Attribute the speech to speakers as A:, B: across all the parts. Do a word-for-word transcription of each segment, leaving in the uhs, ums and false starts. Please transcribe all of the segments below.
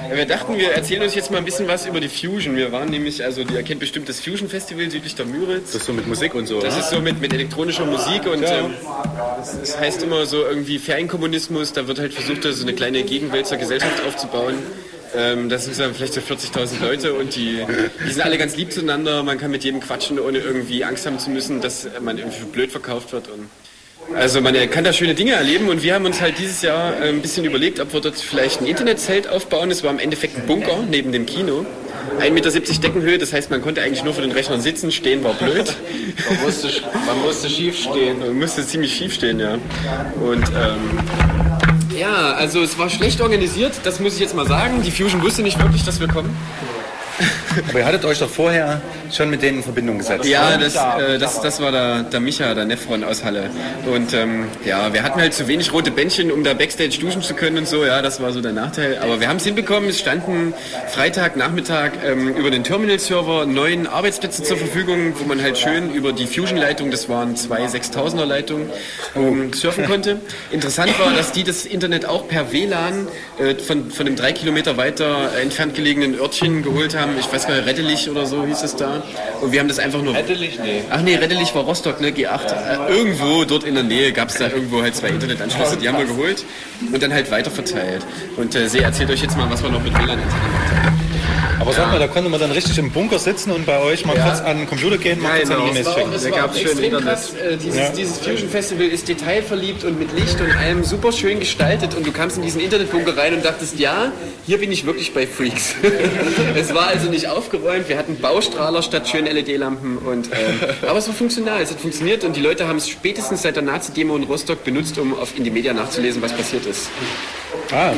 A: Ja, wir dachten, wir erzählen uns jetzt mal ein bisschen was über die Fusion. Wir waren nämlich, also ihr kennt bestimmt das Fusion Festival südlich der Müritz.
B: Das ist so mit Musik und so.
A: Das
B: ne?
A: ist so mit, mit elektronischer Musik und
B: ja.
A: ähm, das, das heißt immer so irgendwie Ferienkommunismus. Da wird halt versucht, so eine kleine Gegenwälzer Gesellschaft aufzubauen. Ähm, das sind dann vielleicht so vierzigtausend Leute und die, die sind alle ganz lieb zueinander. Man kann mit jedem quatschen, ohne irgendwie Angst haben zu müssen, dass man irgendwie für blöd verkauft wird. Und also man kann da schöne Dinge erleben und wir haben uns halt dieses Jahr ein bisschen überlegt, ob wir dort vielleicht ein Internetzelt aufbauen. Es war im Endeffekt ein Bunker neben dem Kino. ein Meter siebzig Deckenhöhe, das heißt, man konnte eigentlich nur vor den Rechnern sitzen, stehen war blöd.
C: Man musste, man musste schief stehen.
A: Man musste ziemlich schief stehen, ja. Und ähm, ja, also es war schlecht organisiert, das muss ich jetzt mal sagen. Die Fusion wusste nicht wirklich, dass wir kommen.
B: Aber ihr hattet euch doch vorher schon mit denen in Verbindung gesetzt.
A: Ja, das, äh, das, das war der, der Micha, der Nefron aus Halle. Und ähm, ja, wir hatten halt zu wenig rote Bändchen, um da Backstage duschen zu können und so. Ja, das war so der Nachteil. Aber wir haben es hinbekommen. Es standen Freitagnachmittag ähm, über den Terminal-Server neun Arbeitsplätze zur Verfügung, wo man halt schön über die Fusion-Leitung, das waren zwei sechstausender-Leitungen, ähm, surfen konnte. Interessant war, dass die das Internet auch per W L A N äh, von, von einem drei Kilometer weiter entfernt gelegenen Örtchen geholt haben. Ich weiß gar nicht, Reddelich oder so hieß es da. Und wir haben das einfach nur...
C: Reddelich? Nee.
A: Ach nee, Reddelich war Rostock, ne, G acht. Äh, irgendwo dort in der Nähe gab es da irgendwo halt zwei Internetanschlüsse, die haben wir geholt und dann halt weiter verteilt. Und äh, Sie erzählt euch jetzt mal, was wir noch mit W L A N gemacht haben.
B: Aber sag mal, da konnte man dann richtig im Bunker sitzen und bei euch mal
A: Ja.
B: kurz an den Computer gehen, mal kurz
A: Genau.
B: an E-Mails schicken.
A: Es
C: Da
A: war
C: gab's
A: auch
C: schön
A: extrem
C: Internet.
A: krass. Äh, dieses,
B: Ja.
A: dieses Fusion Festival ist detailverliebt und mit Licht und allem super schön gestaltet und du kamst in diesen Internetbunker rein und dachtest, ja, hier bin ich wirklich bei Freaks. Es war also nicht aufgeräumt, wir hatten Baustrahler statt schönen L E D-Lampen und ähm, aber es war funktional, es hat funktioniert und die Leute haben es spätestens seit der Nazi-Demo in Rostock benutzt, um auf Indymedia nachzulesen, was passiert ist.
B: Ah.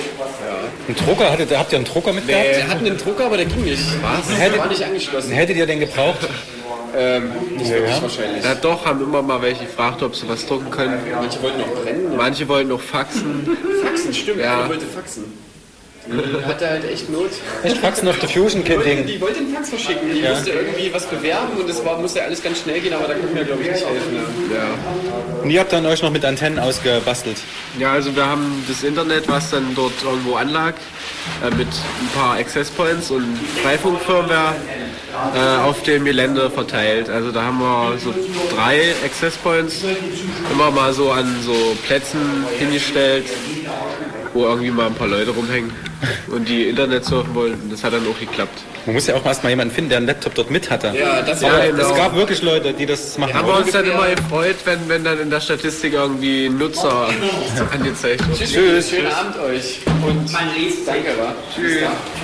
B: Ein Drucker, hattet, habt ihr einen Drucker mitgehabt?
A: Wir hatten einen Drucker, aber der ging nicht. Was? Der war nicht angeschlossen.
B: Hättet ihr den gebraucht?
A: Ähm, nicht
B: Ja.
A: wirklich wahrscheinlich.
C: Ja doch, haben immer mal welche gefragt, ob sie was drucken können.
A: Manche wollten noch brennen.
C: Manche wollten noch faxen.
A: Faxen, stimmt.
C: Ja.
A: Einer wollte faxen. Die hatte halt echt Not.
B: Echt Faxen auf der Fusion
A: Die wollte,
B: Ding.
A: die wollte einen Fax verschicken. Die
B: Ja.
A: musste irgendwie was bewerben und es war, musste alles ganz schnell gehen, aber da konnten wir, glaube ich, nicht helfen. Ja.
C: Ja.
B: Und ihr habt dann euch noch mit Antennen ausgebastelt.
C: Ja, also wir haben das Internet, was dann dort irgendwo anlag, äh, mit ein paar Access Points und Freifunkfirmware äh, auf dem Gelände verteilt. Also da haben wir so drei Access Points immer mal so an so Plätzen hingestellt, wo irgendwie mal ein paar Leute rumhängen und die Internet surfen wollen. Und das hat dann auch geklappt.
B: Man muss ja auch erstmal jemanden finden, der einen Laptop dort mit hatte.
A: Ja, das war
B: Aber
C: Ja, genau.
B: es gab wirklich Leute, die das machen.
C: Haben wir uns dann immer gefreut, wenn, wenn dann in der Statistik irgendwie Nutzer angezeigt wird.
A: Tschüss. Schönen Abend euch. Und danke, wa? Tschüss.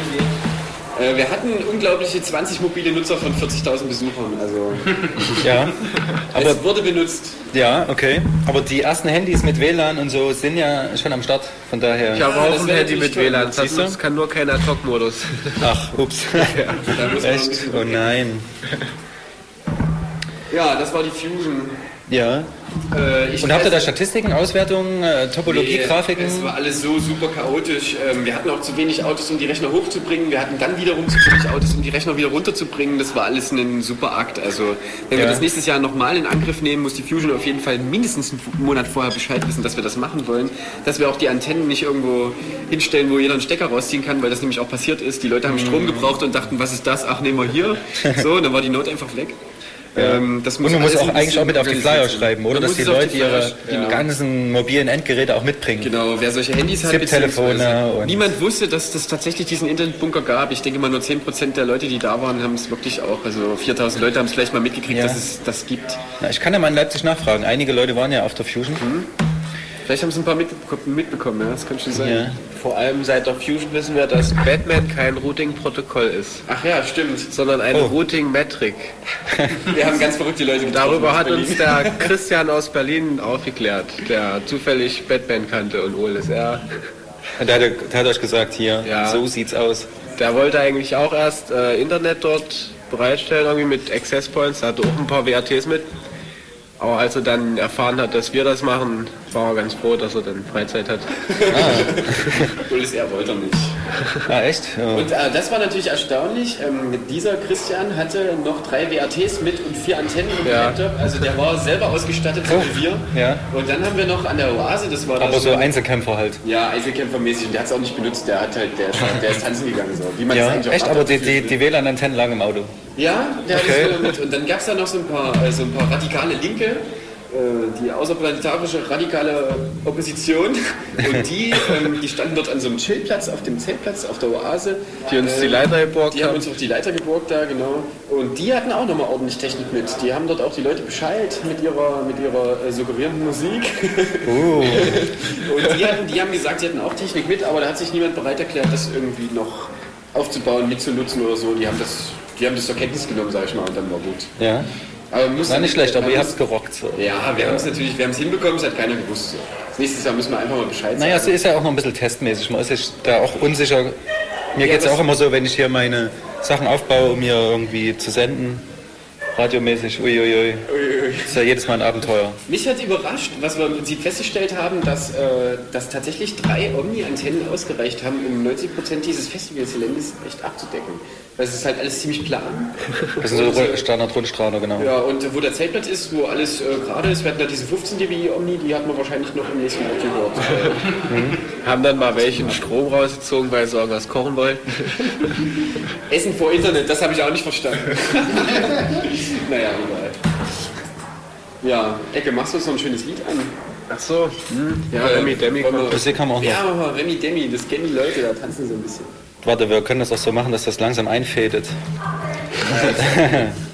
A: Äh, wir hatten unglaubliche zwanzig mobile Nutzer von vierzigtausend Besuchern. Also
B: Ja, aber
A: es wurde benutzt.
B: ja, okay. Aber die ersten Handys mit W L A N und so sind ja schon am Start. Von daher.
C: Ich habe
A: Ja,
C: auch
A: das
C: ein
A: wäre
C: Handy
A: natürlich
C: mit W L A N,
A: toll.
C: das,
B: Siehst du?
C: das kann nur kein Ad-Hoc-Modus.
B: Ach, ups.
A: Da muss man
B: Echt? Oh nein.
A: Ja, das war die Fusion.
B: Ja.
A: Äh, ich
B: Und habt ihr
A: weiß-
B: da Statistiken, Auswertungen, äh, Topologie,
A: Nee,
B: Grafiken?
A: Es war alles so super chaotisch. Ähm, Wir hatten auch zu wenig Autos, um die Rechner hochzubringen. Wir hatten dann wiederum zu wenig Autos, um die Rechner wieder runterzubringen. Das war alles ein super Akt. Also, wenn wir
B: Ja.
A: das nächstes Jahr nochmal in Angriff nehmen, muss die Fusion auf jeden Fall mindestens einen Monat vorher Bescheid wissen, dass wir das machen wollen. Dass wir auch die Antennen nicht irgendwo hinstellen, wo jeder einen Stecker rausziehen kann, weil das nämlich auch passiert ist. Die Leute haben Strom gebraucht und dachten, was ist das? Ach, nehmen wir hier. So, und dann war die Not einfach weg. Ähm, das
B: Und man muss
A: alles
B: auch
A: ein
B: eigentlich auch mit auf die Flyer
A: organisiert sein.
B: schreiben, oder?
A: Man
B: Dass
A: muss
B: die
A: es auf
B: Leute ihre
A: Flyer- genau.
B: ganzen mobilen Endgeräte auch mitbringen.
A: Genau, wer solche Handys hat,
B: Zip-Telefone
A: beziehungsweise
B: und-
A: niemand wusste, dass das tatsächlich diesen Internetbunker gab. Ich denke mal, nur zehn Prozent der Leute, die da waren, haben es wirklich auch. Also viertausend Leute haben es vielleicht mal mitgekriegt,
B: Ja.
A: dass es das gibt.
B: Na, ich kann ja mal in Leipzig nachfragen. Einige Leute waren ja auf der Fusion.
A: Vielleicht haben es ein paar mitbekommen, mitbekommen, ja, das kann schon sein.
B: Ja.
C: Vor allem seit der Fusion wissen wir, dass Batman kein Routing-Protokoll ist,
A: Ach ja, stimmt.
C: sondern eine
B: Oh.
C: Routing-Metrik.
A: Wir haben ganz verrückte Leute getroffen.
C: Darüber
A: aus
C: hat
A: Berlin.
C: uns der Christian aus Berlin aufgeklärt, der zufällig Batman kannte und O L S R.
B: Und der hat, der hat euch gesagt, hier,
C: Ja.
B: so sieht's aus.
C: Der wollte eigentlich auch erst äh, Internet dort bereitstellen, irgendwie mit Access Points, er hatte auch ein paar W A Ts mit. Aber als er dann erfahren hat, dass wir das machen, war er ganz froh, dass er dann Freizeit hat.
A: O L S R wollte er nicht.
B: Ah, echt? Ja.
A: Und äh, das war natürlich erstaunlich. Ähm, dieser Christian hatte noch drei W A Ts mit und vier Antennen im
C: Ja.
A: Laptop. Also der war selber ausgestattet, so wie wir.
B: Ja.
A: Und dann haben wir noch an der Oase, das war
B: Aber
A: das
B: so Einzelkämpfer halt.
A: ja, Einzelkämpfermäßig. Und der hat es auch nicht benutzt. Der hat halt, der, ist- der ist tanzen gegangen, so wie man es
B: Ja,
A: eigentlich auch
B: echt,
A: macht.
B: aber die, die, die W L A N-Antennen lagen im Auto.
A: Ja, der hat
B: Okay.
A: es so mit. Und dann gab es da noch so ein paar, äh, so ein paar radikale Linke, äh, die außerplanetarische radikale Opposition. Und die, ähm, die standen dort an so einem Chillplatz auf dem Zeltplatz auf der Oase.
C: Die uns die
A: Ähm,
C: Leiter geborgt
A: Die haben
C: haben.
A: uns auf die Leiter geborgt da, genau. Und die hatten auch nochmal ordentlich Technik mit. Die haben dort auch die Leute beschallt mit ihrer, mit ihrer äh, suggerierenden Musik.
B: Uh.
A: Und die, hatten, die haben gesagt, sie hatten auch Technik mit, aber da hat sich niemand bereit erklärt, das irgendwie noch aufzubauen, mitzunutzen oder so. Die haben das, die haben das zur Kenntnis genommen, sag ich mal, und dann war gut.
B: Ja.
A: Aber man muss
B: War nicht schlecht, aber
A: man
B: ihr
A: muss-
B: habt's gerockt. So.
A: Ja, wir haben es natürlich, wir haben es hinbekommen, es hat keiner gewusst. So. Nächstes Jahr müssen wir einfach mal Bescheid
B: Naja, es
A: sagen.
B: ist ja auch noch ein bisschen testmäßig. Man ist sich da auch unsicher. Mir geht es
A: was-
B: auch immer so, wenn ich hier meine Sachen aufbaue, um mir irgendwie zu senden. Radiomäßig, uiuiui. Das ist ja jedes Mal ein Abenteuer.
A: Mich hat überrascht, was wir im Prinzip festgestellt haben, dass, äh, dass tatsächlich drei Omni-Antennen ausgereicht haben, um neunzig Prozent dieses Festivalgeländes echt abzudecken. Weil es ist halt alles ziemlich plan.
B: Das sind so Ru- Standard-Rundstrahler, genau.
A: Ja, und wo der Zeltplatz ist, wo alles äh, gerade ist, wir hatten da diese fünfzehn dB Omni, die hat man wahrscheinlich noch im nächsten Ort gehört.
C: Haben dann mal welche den Strom rausgezogen, weil sie irgendwas kochen wollten.
A: Essen vor Internet, das habe ich auch nicht verstanden. Naja, egal. Ja, Ecke, machst du uns noch ein schönes Lied an?
C: Ach so. Hm. Ja,
A: Äh,
C: Remi Demi
A: wollen wir-
C: kommt.
B: Musik haben wir auch noch.
A: Ja, mach mal Remi Demi, das kennen die Leute, da tanzen sie ein bisschen.
B: Warte, wir können das auch so machen, dass das langsam einfädet.